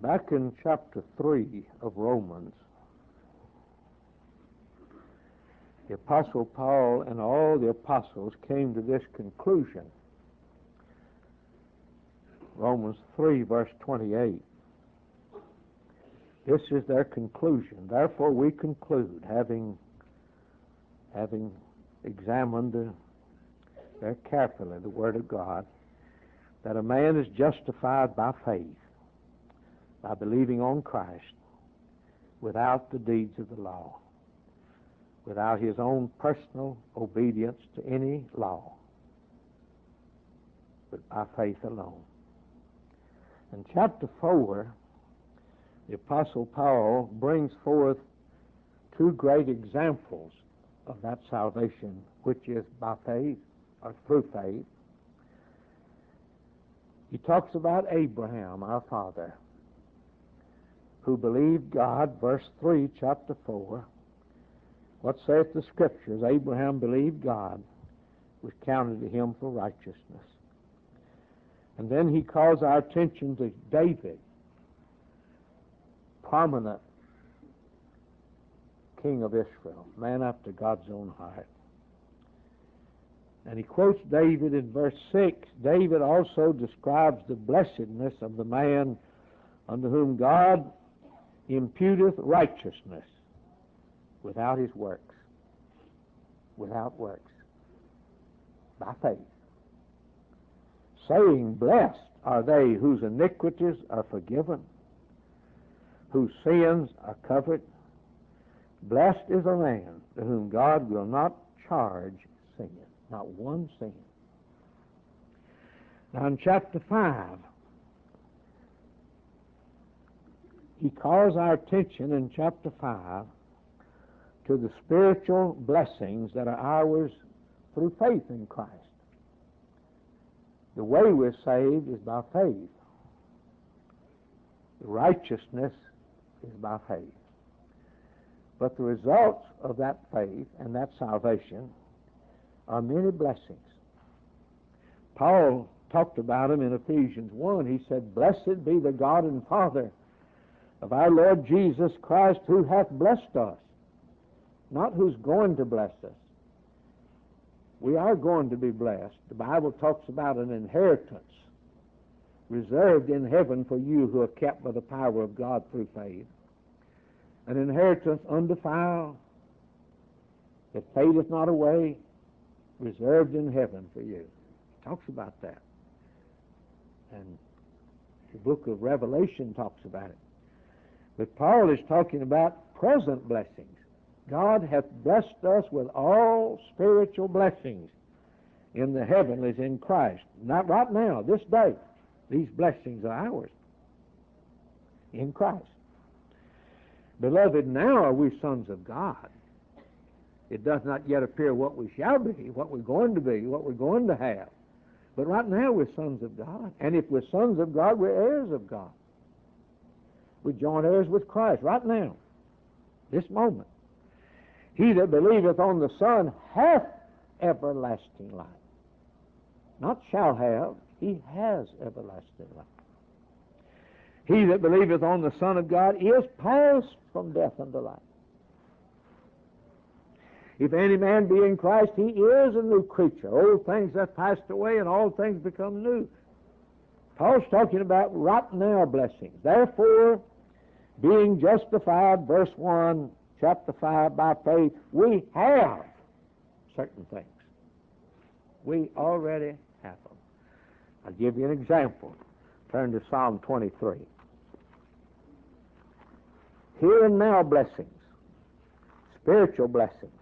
Back in chapter 3 of Romans, the Apostle Paul and all the apostles came to this conclusion. Romans 3, verse 28. This is their conclusion. Therefore we conclude, having examined very carefully the Word of God, that a man is justified by faith, by believing on Christ, without the deeds of the law, without his own personal obedience to any law, but by faith alone. In chapter 4, the Apostle Paul brings forth two great examples of that salvation, which is by faith, or through faith. He talks about Abraham, our father, who believed God, verse 3, chapter 4. What saith the Scriptures? Abraham believed God, was counted to him for righteousness. And then he calls our attention to David, prominent king of Israel, man after God's own heart. And he quotes David in verse 6. David also describes the blessedness of the man unto whom God imputeth righteousness without his works. Without works. By faith. Saying, blessed are they whose iniquities are forgiven, whose sins are covered. Blessed is a man to whom God will not charge sin. Not one sin. Now in chapter 5, he calls our attention in chapter 5 to the spiritual blessings that are ours through faith in Christ. The way we're saved is by faith. The righteousness is by faith. But the results of that faith and that salvation are many blessings. Paul talked about them in Ephesians 1. He said, blessed be the God and Father of our Lord Jesus Christ, who hath blessed us. Not who's going to bless us. We are going to be blessed. The Bible talks about an inheritance reserved in heaven for you who are kept by the power of God through faith. An inheritance undefiled, that fadeth not away, reserved in heaven for you. He talks about that. And the book of Revelation talks about it. But Paul is talking about present blessings. God hath blessed us with all spiritual blessings in the heavenlies in Christ. Not right now, this day. These blessings are ours in Christ. Beloved, now are we sons of God. It does not yet appear what we shall be, what we're going to be, what we're going to have. But right now we're sons of God. And if we're sons of God, we're heirs of God. We're joint heirs with Christ right now, this moment. He that believeth on the Son hath everlasting life. Not shall have, he has everlasting life. He that believeth on the Son of God is passed from death unto life. If any man be in Christ, he is a new creature. Old things have passed away and all things become new. Paul's talking about right now blessings. Therefore, being justified, verse 1, chapter 5, by faith, we have certain things. We already have them. I'll give you an example. Turn to Psalm 23. Here and now blessings, spiritual blessings.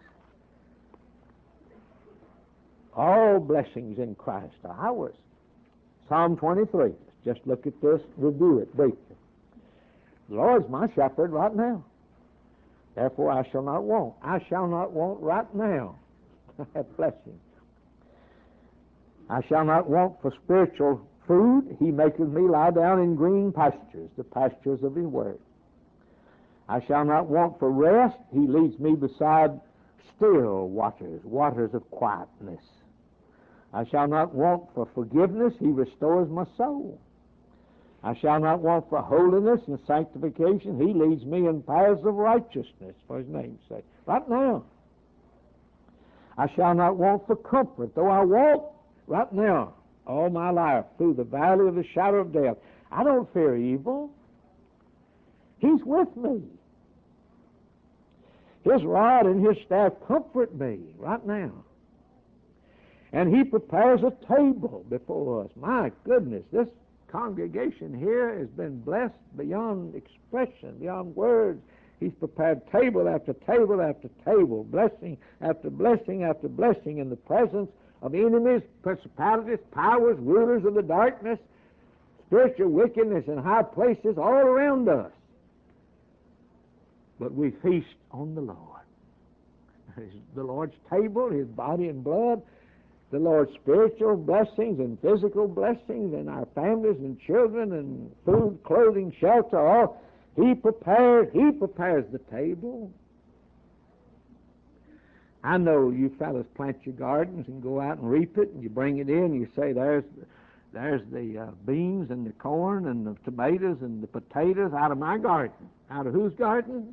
All blessings in Christ are ours. Psalm 23. Let's just look at this, review it briefly. The Lord's my shepherd right now. Therefore I shall not want. I shall not want right now. That blessing. I shall not want for spiritual food. He maketh me lie down in green pastures, the pastures of his word. I shall not want for rest. He leads me beside still waters, waters of quietness. I shall not want for forgiveness. He restores my soul. I shall not want for holiness and sanctification. He leads me in paths of righteousness for His name's sake. Right now. I shall not want for comfort, though I walk right now all my life through the valley of the shadow of death. I don't fear evil. He's with me. His rod and His staff comfort me right now. And He prepares a table before us. My goodness, this congregation here has been blessed beyond expression, beyond words. He's prepared table after table after table, blessing after blessing after blessing in the presence of enemies, principalities, powers, rulers of the darkness, spiritual wickedness in high places all around us. But we feast on the Lord. The Lord's table, His body and blood, the Lord's spiritual blessings and physical blessings and our families and children and food, clothing, shelter, all. He prepares the table. I know you fellas plant your gardens and go out and reap it, and you bring it in, and you say, there's the beans and the corn and the tomatoes and the potatoes out of my garden. Out of whose garden?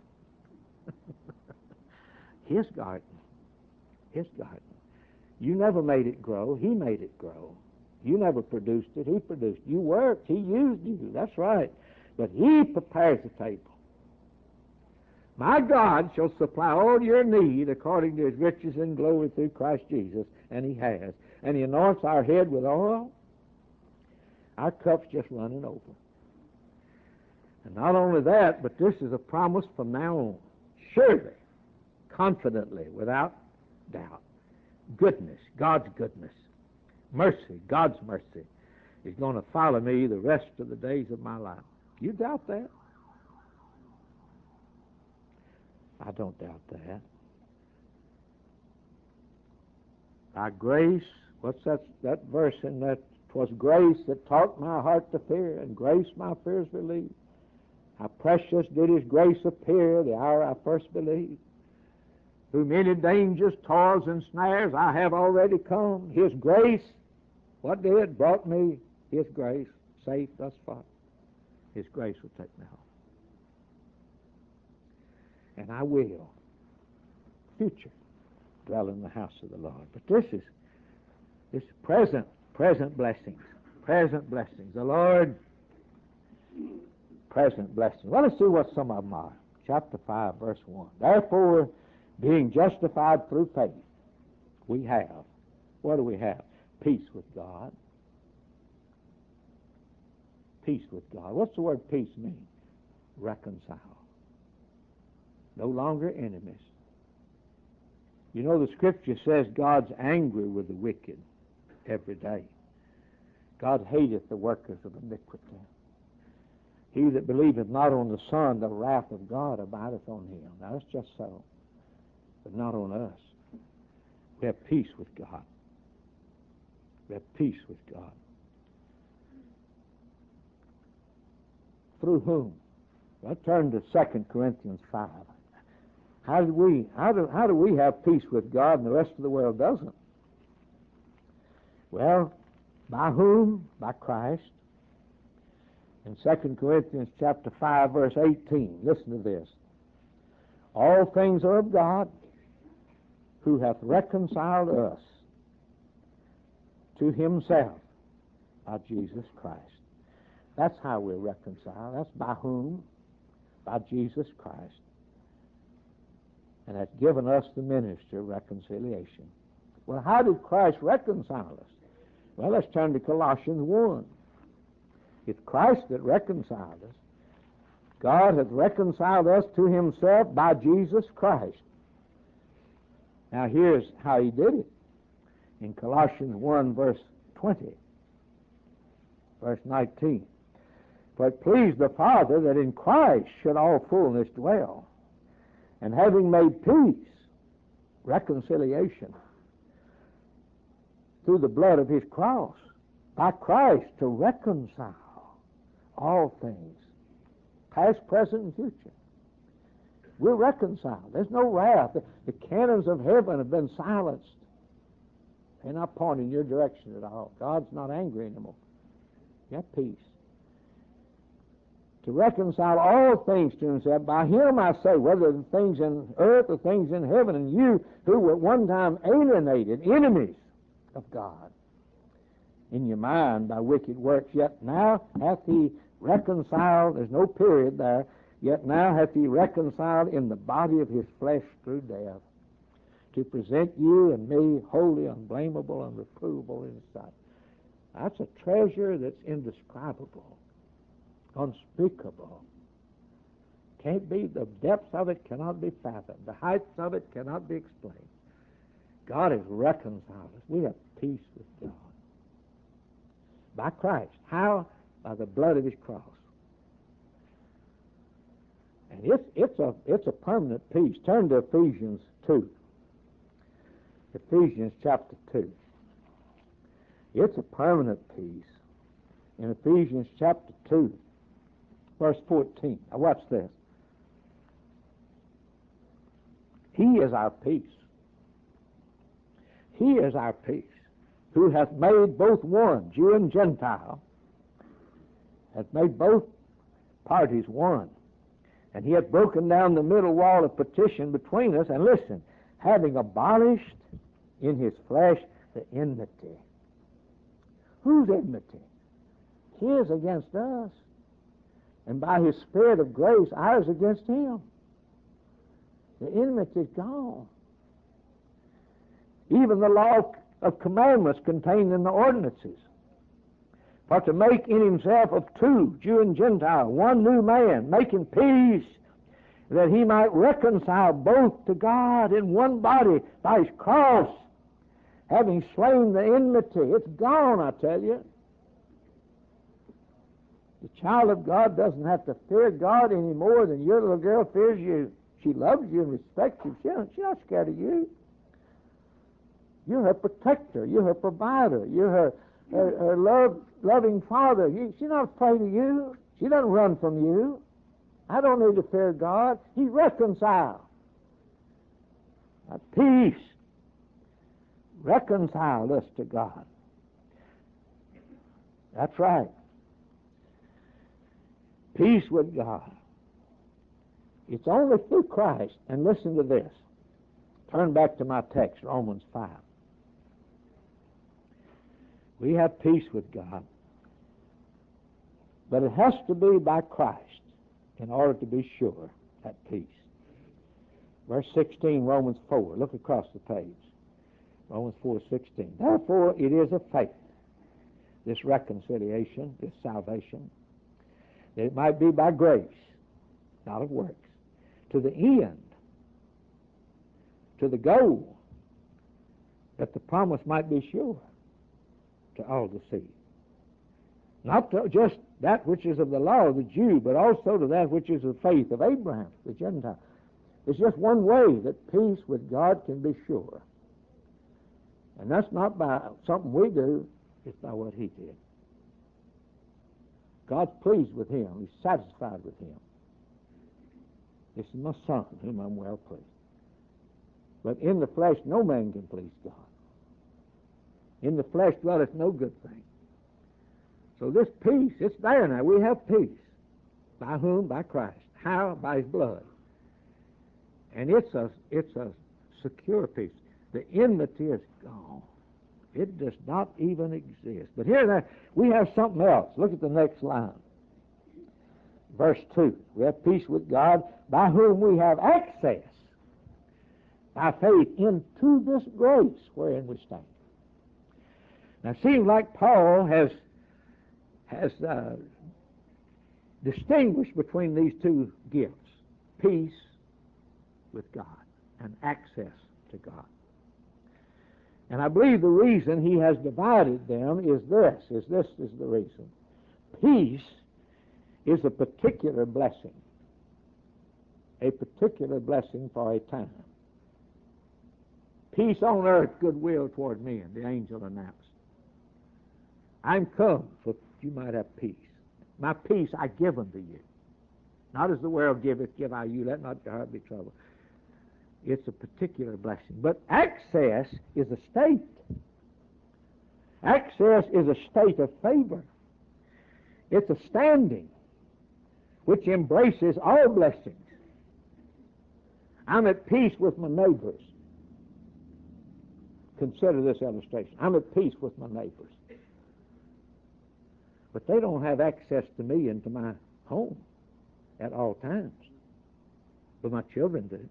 His garden. His garden. You never made it grow. He made it grow. You never produced it. He produced it. You worked. He used you. That's right. But He prepares the table. My God shall supply all your need according to His riches and glory through Christ Jesus. And He has. And He anoints our head with oil. Our cup's just running over. And not only that, but this is a promise from now on. Surely, confidently, without doubt, goodness, God's goodness, mercy, God's mercy, is going to follow me the rest of the days of my life. You doubt that? I don't doubt that. By grace, what's that verse in that? 'Twas grace that taught my heart to fear, and grace my fears relieved. How precious did His grace appear the hour I first believed. Through many dangers, toils, and snares I have already come. His grace, what did? Brought me His grace, safe thus far. His grace will take me home. And I will, future, dwell in the house of the Lord. But this is present blessings. Present blessings. The Lord, present blessings. Let us see what some of them are. Chapter 5, verse 1. Therefore, being justified through faith, we have. What do we have? Peace with God. Peace with God. What's the word peace mean? Reconcile. No longer enemies. You know, the Scripture says God's angry with the wicked every day. God hateth the workers of iniquity. He that believeth not on the Son, the wrath of God abideth on him. Now, that's just so. But not on us. We have peace with God. We have peace with God. Through whom? Well, turn to 2 Corinthians 5. How do we have peace with God and the rest of the world doesn't? Well, by whom? By Christ. In 2 Corinthians chapter 5, verse 18, listen to this. All things are of God, who hath reconciled us to Himself by Jesus Christ. That's how we're reconciled. That's by whom? By Jesus Christ. And hath given us the ministry of reconciliation. Well, how did Christ reconcile us? Well, let's turn to Colossians 1. It's Christ that reconciled us. God hath reconciled us to Himself by Jesus Christ. Now, here's how He did it. In Colossians 1, verse 20, verse 19. For it pleased the Father that in Christ should all fullness dwell, and having made peace, reconciliation, through the blood of His cross, by Christ to reconcile all things, past, present, and future. We're reconciled. There's no wrath. The cannons of heaven have been silenced. They're not pointing your direction at all. God's not angry anymore. You have peace. to reconcile all things to himself. By him I say, whether the things in earth or things in heaven, and you who were at one time alienated, enemies of God, in your mind by wicked works, yet now hath he reconciled, there's no period there, yet now hath he reconciled in the body of his flesh through death, to present you and me holy, unblameable, unreprovable in his sight. That's a treasure that's indescribable, unspeakable. Can't be, the depths of it cannot be fathomed. The heights of it cannot be explained. God has reconciled us. We have peace with God. By Christ. How? By the blood of his cross. And it's a permanent peace. Turn to Ephesians 2. Ephesians chapter 2. It's a permanent peace. In Ephesians chapter 2, verse 14. Now watch this. He is our peace. He is our peace, who hath made both one, Jew and Gentile, hath made both parties one. And he hath broken down the middle wall of partition between us, and listen, having abolished in his flesh the enmity. Whose enmity? His against us. And by his Spirit of grace, ours against him. The enmity is gone. Even the law of commandments contained in the ordinances. For to make in himself of two, Jew and Gentile, one new man, making peace, that he might reconcile both to God in one body by his cross, having slain the enmity. It's gone, I tell you. The child of God doesn't have to fear God any more than your little girl fears you. She loves you and respects you. She's not scared of you. You're her protector. You're her provider. You're her loving father. She's not afraid of you. She doesn't run from you. I don't need to fear God. He's reconciled. Peace reconciled us to God. That's right. Peace with God. It's only through Christ. And listen to this. Turn back to my text, Romans 5. We have peace with God. But it has to be by Christ in order to be sure, that peace. Verse 16, Romans 4. Look across the page. Romans 4:16. Therefore it is of faith, this reconciliation, this salvation, that it might be by grace, not of works, to the end, to the goal, that the promise might be sure to all the seed. Not to just that which is of the law of the Jew, but also to that which is of faith of Abraham, the Gentile. There's just one way that peace with God can be sure. And that's not by something we do, it's by what he did. God's pleased with him. He's satisfied with him. This is my son, whom I'm well pleased. But in the flesh, no man can please God. In the flesh dwelleth no good thing. So this peace, it's there now. We have peace. By whom? By Christ. How? By his blood. And it's a secure peace. The enmity is gone. It does not even exist. But here we have something else. Look at the next line. Verse 2. We have peace with God, by whom we have access by faith into this grace wherein we stand. Now it seems like Paul has distinguished between these two gifts, peace with God and access to God. And I believe the reason he has divided them is this is the reason. Peace is a particular blessing for a time. Peace on earth, goodwill toward men, the angel announced. I'm come so that you might have peace. My peace I give unto you. Not as the world giveth, give I you. Let not your heart be troubled. It's a particular blessing. But access is a state. Access is a state of favor. It's a standing. which embraces all blessings. I'm at peace with my neighbors. Consider this illustration. I'm at peace with my neighbors. But they don't have access to me into my home at all times. But my children do.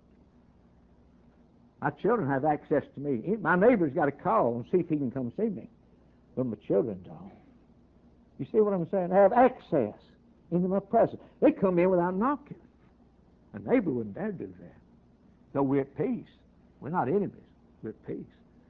My children have access to me. My neighbor's got to call and see if he can come see me. But my children don't. You see what I'm saying? They have access into my presence. They come in without knocking. A neighbor wouldn't dare do that. So we're at peace. We're not enemies. We're at peace.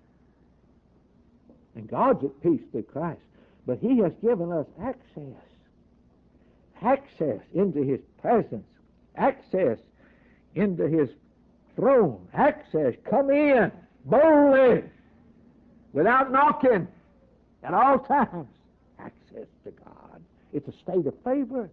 And God's at peace through Christ. But He has given us access. Access into His presence. Access into His throne. Access. Come in boldly without knocking at all times. Access to God. It's a state of favor.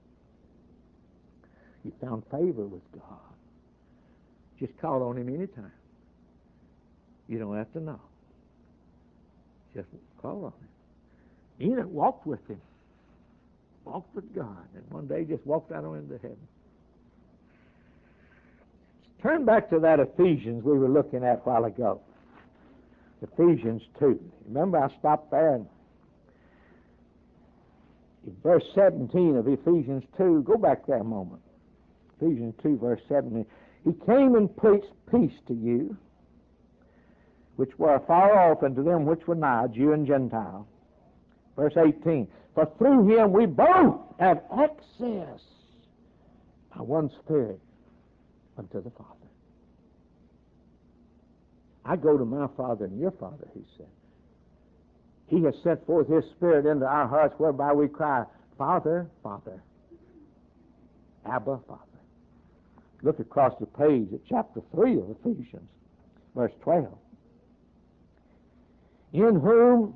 You found favor with God. Just call on Him anytime. You don't have to know. Just call on Him. Enoch walked with Him. Walked with God. And one day just walked out on into heaven. Turn back to that Ephesians we were looking at a while ago. Ephesians 2. Remember I stopped there and in verse 17 of Ephesians 2. Go back there a moment. Ephesians 2 verse 17. He came and preached peace to you, which were afar off, and to them which were nigh, Jew and Gentile. Verse 18. For through Him we both have access by one Spirit unto the Father. I go to my Father and your Father, He said. He has sent forth His Spirit into our hearts, whereby we cry, Father, Father. Abba, Father. Look across the page at chapter 3 of Ephesians, verse 12. In whom,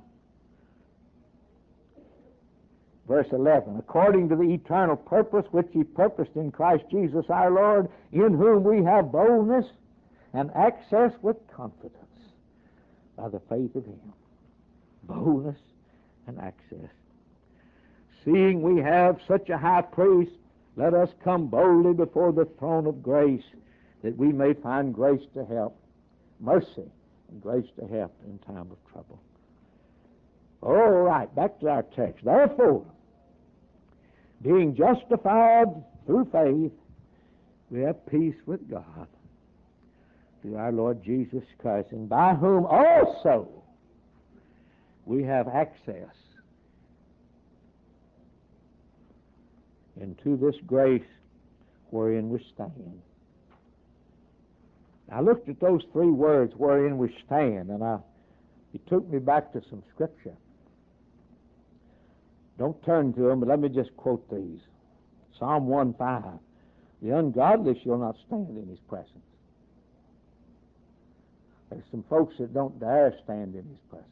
verse 11, according to the eternal purpose which He purposed in Christ Jesus our Lord, in whom we have boldness and access with confidence by the faith of Him. Boldness and access. Seeing we have such a high priest, let us come boldly before the throne of grace, that we may find grace to help, mercy and grace to help in time of trouble. All right, back to our text. Therefore, being justified through faith, we have peace with God through our Lord Jesus Christ, and by whom also we have access into this grace wherein we stand. I looked at those three words, wherein we stand, and it took me back to some Scripture. Don't turn to them, but let me just quote these. Psalm 1:5. The ungodly shall not stand in His presence. There's some folks that don't dare stand in His presence.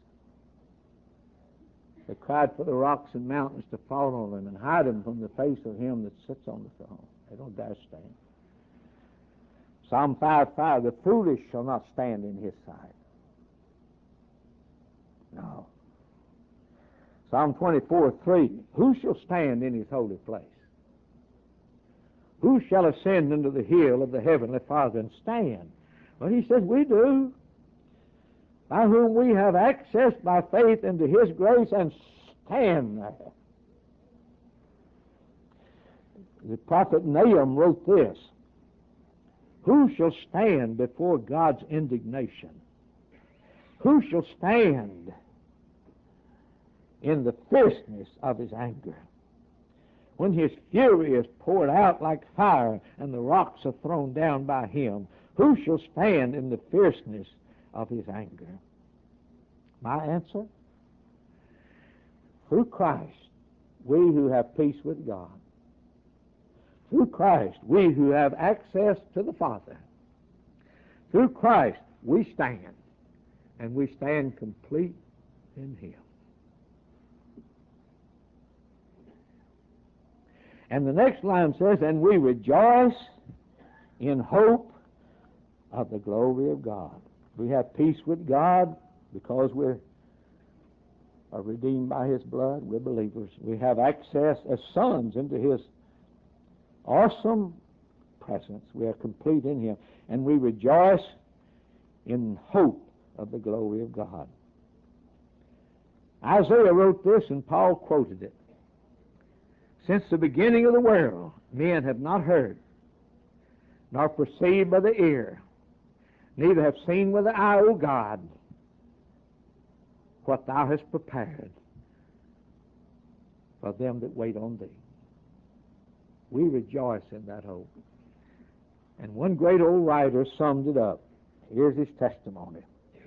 They cried for the rocks and mountains to fall on them and hide them from the face of Him that sits on the throne. They don't dare stand. Psalm 5:5, the foolish shall not stand in His sight. No. Psalm 24:3, who shall stand in His holy place? Who shall ascend into the hill of the heavenly Father and stand? Well, He says we do. By whom we have access by faith into His grace and stand there. The prophet Nahum wrote this, who shall stand before God's indignation? Who shall stand in the fierceness of His anger? When His fury is poured out like fire and the rocks are thrown down by Him, who shall stand in the fierceness of His anger? My answer? Through Christ, we who have peace with God. Through Christ, we who have access to the Father. Through Christ, we stand, and we stand complete in Him. And the next line says, and we rejoice in hope of the glory of God. We have peace with God because we are redeemed by His blood. We're believers. We have access as sons into His awesome presence. We are complete in Him. And we rejoice in hope of the glory of God. Isaiah wrote this, and Paul quoted it. Since the beginning of the world, men have not heard, nor perceived by the ear, neither have seen with the eye, O God, what Thou hast prepared for them that wait on Thee. We rejoice in that hope. And one great old writer summed it up. Here's his testimony.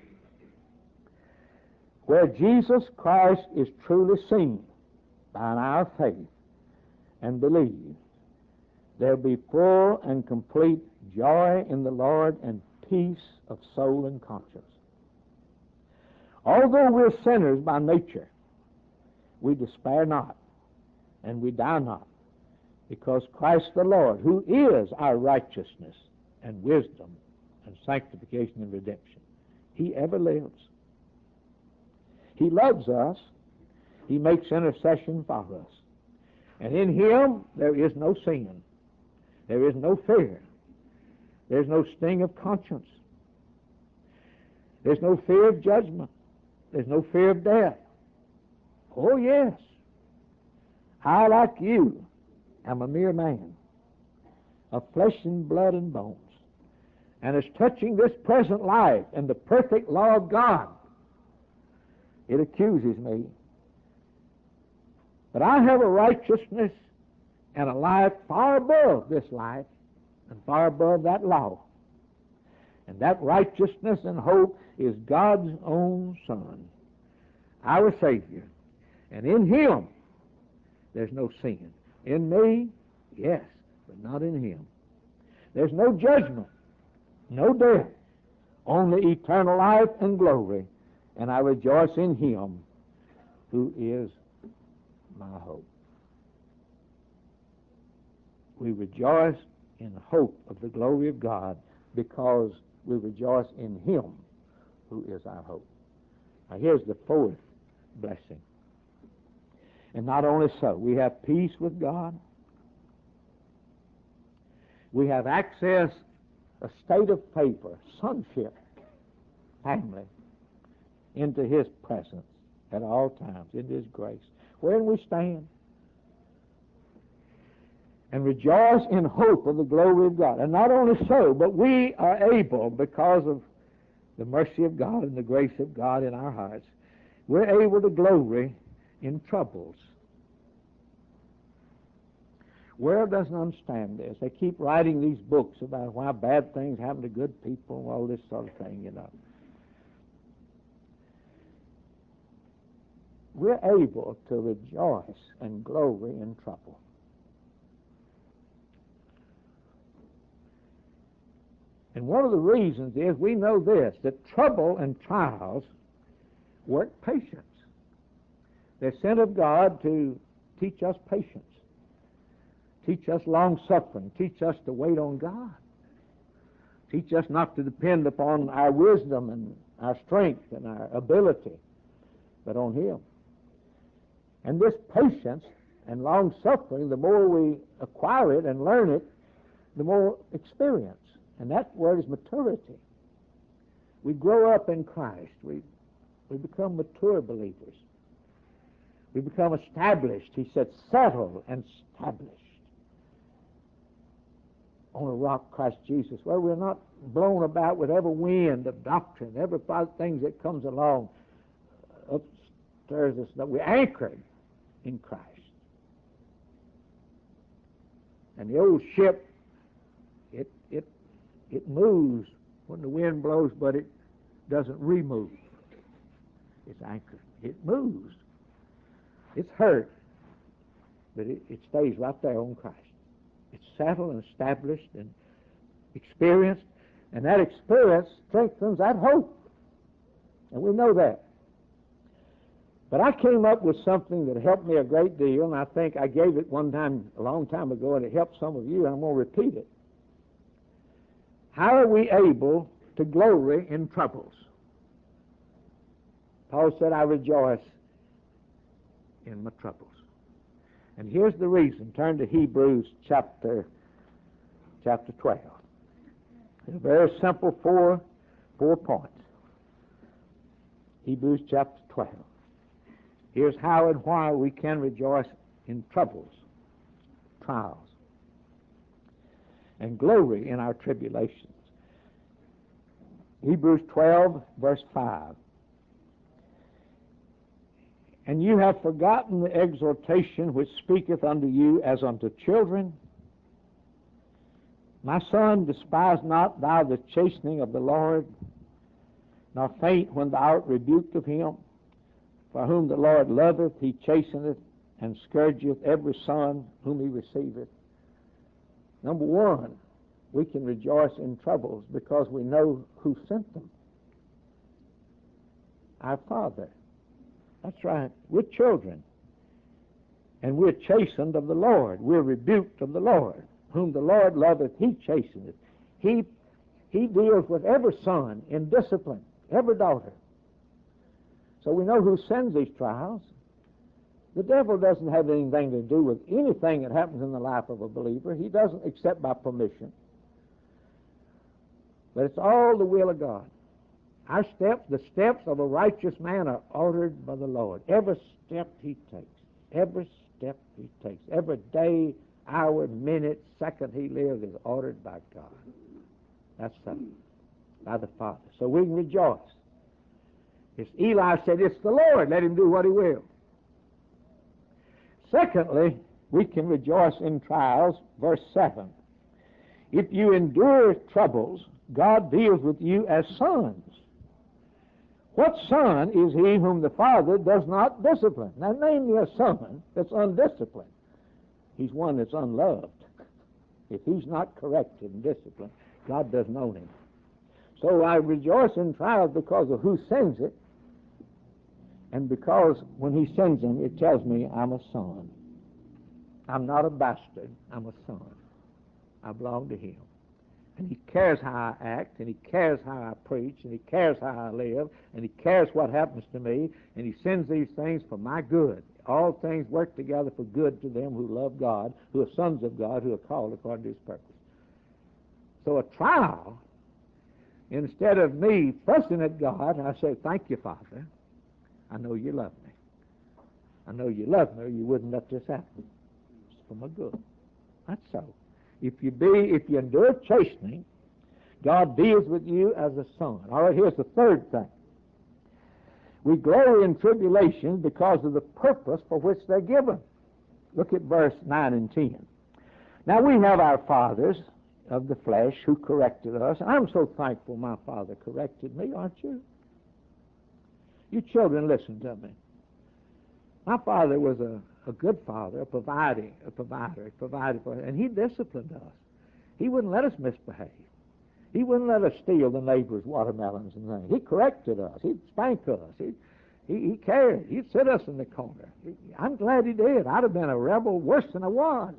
Where Jesus Christ is truly seen by our faith and believe, there'll be full and complete joy in the Lord and peace of soul and conscience. Although we're sinners by nature, we despair not and we die not, because Christ the Lord, who is our righteousness and wisdom and sanctification and redemption, He ever lives. He loves us. He makes intercession for us. And in Him there is no sin. There is no fear. There's no sting of conscience. There's no fear of judgment. There's no fear of death. Oh, yes. I, like you, am a mere man of flesh and blood and bones. And as touching this present life and the perfect law of God, it accuses me. But I have a righteousness and a life far above this life and far above that law. And that righteousness and hope is God's own Son, our Savior. And in Him, there's no sin. In me, yes, but not in Him. There's no judgment, no death, only eternal life and glory. And I rejoice in Him who is my hope. We rejoice in the hope of the glory of God because we rejoice in Him who is our hope. Now here's the fourth blessing. And not only so, we have peace with God. We have access, a state of favor, sonship, family, into His presence at all times, into His grace. Wherein we stand and rejoice in hope of the glory of God. And not only so, but we are able, because of the mercy of God and the grace of God in our hearts, we're able to glory in troubles. World doesn't understand this. They keep writing these books about why bad things happen to good people and all this sort of thing, you know. We're able to rejoice and glory in trouble. And one of the reasons is we know this, that trouble and trials work patience. They're sent of God to teach us patience, teach us long-suffering, teach us to wait on God, teach us not to depend upon our wisdom and our strength and our ability, but on Him. And this patience and long-suffering, the more we acquire it and learn it, the more experience. And that word is maturity. We grow up in Christ. We become mature believers. We become established. He said, settled and established on a rock, Christ Jesus, where we're not blown about with every wind of doctrine, every thing that comes along upstairs us. That we're anchored in Christ. And the old ship, it moves when the wind blows, but it doesn't remove. It's anchored. It moves. It's hurt, but it stays right there on Christ. It's settled and established and experienced, and that experience strengthens that hope. And we know that. But I came up with something that helped me a great deal, and I think I gave it one time, a long time ago, and it helped some of you, and I'm going to repeat it. How are we able to glory in troubles? Paul said, I rejoice in my troubles. And here's the reason. Turn to Hebrews chapter 12. It's a very simple four points. Hebrews chapter 12. Here's how and why we can rejoice in troubles, trials, and glory in our tribulations. Hebrews 12, verse 5. And you have forgotten the exhortation which speaketh unto you as unto children. My son, despise not thou the chastening of the Lord, nor faint when thou art rebuked of him. For whom the Lord loveth, he chasteneth, and scourgeth every son whom he receiveth. Number one, we can rejoice in troubles because we know who sent them. Our Father. That's right. We're children. And we're chastened of the Lord. We're rebuked of the Lord. Whom the Lord loveth, he chasteneth. He deals with every son in discipline, every daughter. So we know who sends these trials. The devil doesn't have anything to do with anything that happens in the life of a believer. He doesn't except by permission. But it's all the will of God. Our steps, the steps of a righteous man, are ordered by the Lord. Every step he takes, every step he takes, every day, hour, minute, second he lives is ordered by God. That's something, by the Father. So we can rejoice. As Eli said, it's the Lord, let him do what he will. Secondly, we can rejoice in trials. Verse 7. If you endure troubles, God deals with you as sons. What son is he whom the Father does not discipline? Now name me a son that's undisciplined. He's one that's unloved. If he's not corrected and disciplined, God doesn't own him. So I rejoice in trials because of who sends it, and because when he sends them, it tells me I'm a son. I'm not a bastard. I'm a son. I belong to him. And he cares how I act, and he cares how I preach, and he cares how I live, and he cares what happens to me, and he sends these things for my good. All things work together for good to them who love God, who are sons of God, who are called according to his purpose. So a trial, instead of me fussing at God, I say, thank you, Father. I know you love me. I know you love me, or you wouldn't let this happen. It's for my good. That's so. If you endure chastening, God deals with you as a son. All right, here's the third thing. We glory in tribulations because of the purpose for which they're given. Look at verse 9 and 10. Now we have our fathers of the flesh who corrected us. I'm so thankful my father corrected me, aren't you? You children, listen to me. My father was a good father, a provider. He provided for us, and he disciplined us. He wouldn't let us misbehave. He wouldn't let us steal the neighbor's watermelons and things. He corrected us. He'd spank us. He cared. He'd sit us in the corner. I'm glad he did. I'd have been a rebel worse than I was.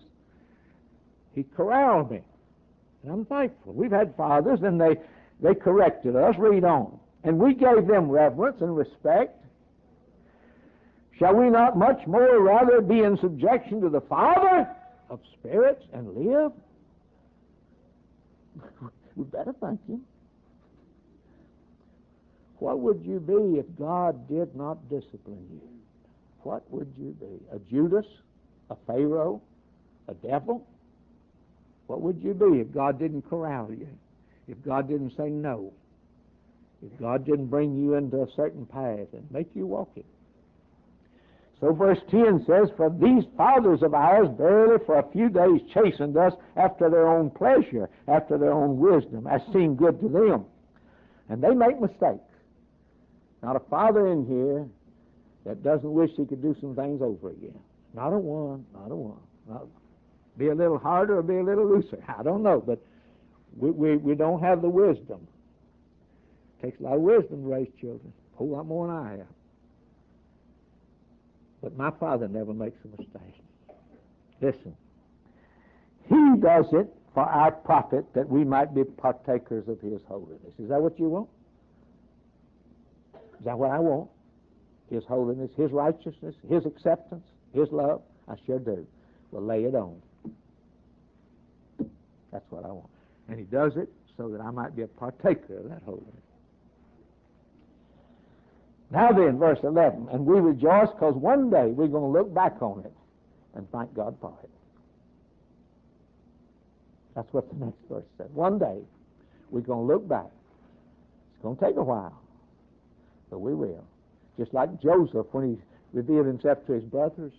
He corralled me, and I'm thankful. We've had fathers, and they corrected us. Read on. And we gave them reverence and respect. Shall we not much more rather be in subjection to the Father of spirits and live? We better thank him. What would you be if God did not discipline you? What would you be? A Judas? A Pharaoh? A devil? What would you be if God didn't corral you? If God didn't say no? If God didn't bring you into a certain path and make you walk it? So verse 10 says, for these fathers of ours barely for a few days chastened us after their own pleasure, after their own wisdom, as seemed good to them. And they make mistakes. Not a father in here that doesn't wish he could do some things over again. Not a one. Be a little harder or be a little looser. I don't know, but we don't have the wisdom. It takes a lot of wisdom to raise children. A whole lot more than I have. But my father never makes a mistake. Listen. He does it for our profit, that we might be partakers of his holiness. Is that what you want? Is that what I want? His holiness, his righteousness, his acceptance, his love. I sure do. Well, lay it on. That's what I want. And he does it so that I might be a partaker of that holiness. Now then, verse 11, and we rejoice because one day we're going to look back on it and thank God for it. That's what the next verse said. One day we're going to look back. It's going to take a while, but we will. Just like Joseph when he revealed himself to his brothers.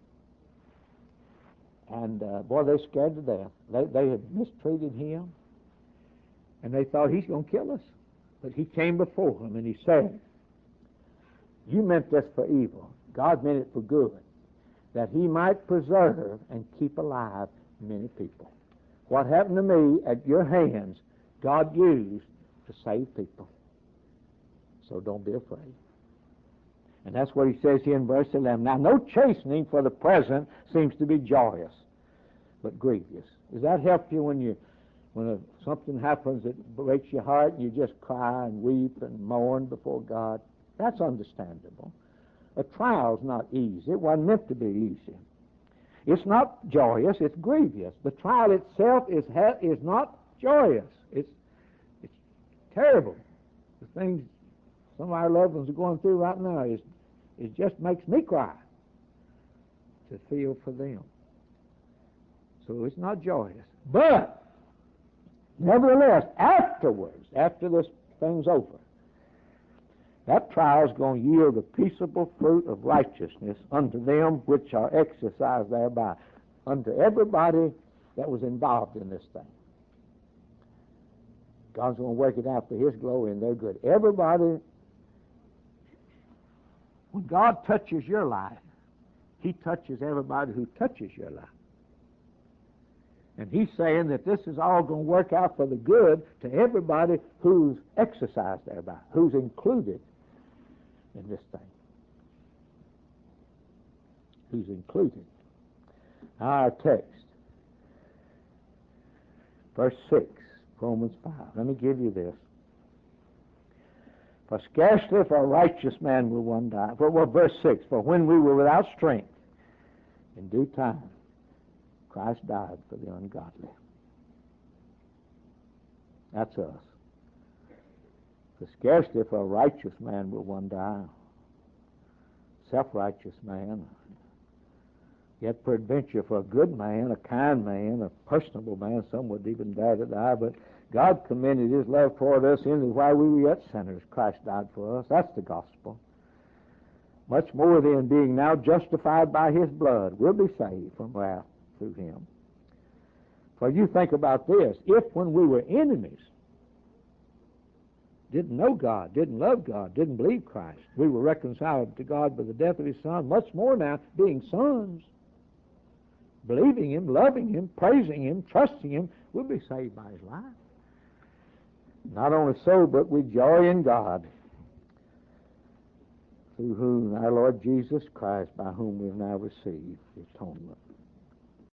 And, boy, they're scared to death. They had mistreated him, and they thought he's going to kill us. But he came before them, and he said, you meant this for evil. God meant it for good, that he might preserve and keep alive many people. What happened to me at your hands, God used to save people. So don't be afraid. And that's what he says here in verse 11. Now, no chastening for the present seems to be joyous, but grievous. Does that help you when something happens that breaks your heart and you just cry and weep and mourn before God? That's understandable. A trial's not easy. It wasn't meant to be easy. It's not joyous, it's grievous. The trial itself is not joyous. It's terrible. The things some of our loved ones are going through right now, it just makes me cry to feel for them. So it's not joyous. But, nevertheless, afterwards, after this thing's over, that trial is going to yield the peaceable fruit of righteousness unto them which are exercised thereby, unto everybody that was involved in this thing. God's going to work it out for his glory and their good. Everybody, when God touches your life, he touches everybody who touches your life. And he's saying that this is all going to work out for the good to everybody who's exercised thereby, who's included in this thing. Who's included. Our text, verse 6, Romans 5. Let me give you this. For scarcely for a righteous man will one die. Verse 6, for when we were without strength, in due time, Christ died for the ungodly. That's us. For scarcely for a righteous man will one die. Self-righteous man. Yet peradventure for a good man, a kind man, a personable man, some would even dare to die, but God commended his love toward us in that while we were yet sinners, Christ died for us. That's the gospel. Much more then, being now justified by his blood, we'll be saved from wrath through him. For you think about this. If when we were enemies, didn't know God, didn't love God, didn't believe Christ, we were reconciled to God by the death of his Son, much more now, being sons, believing him, loving him, praising him, trusting him, we'll be saved by his life. Not only so, but we joy in God, through whom our Lord Jesus Christ, by whom we have now received the atonement.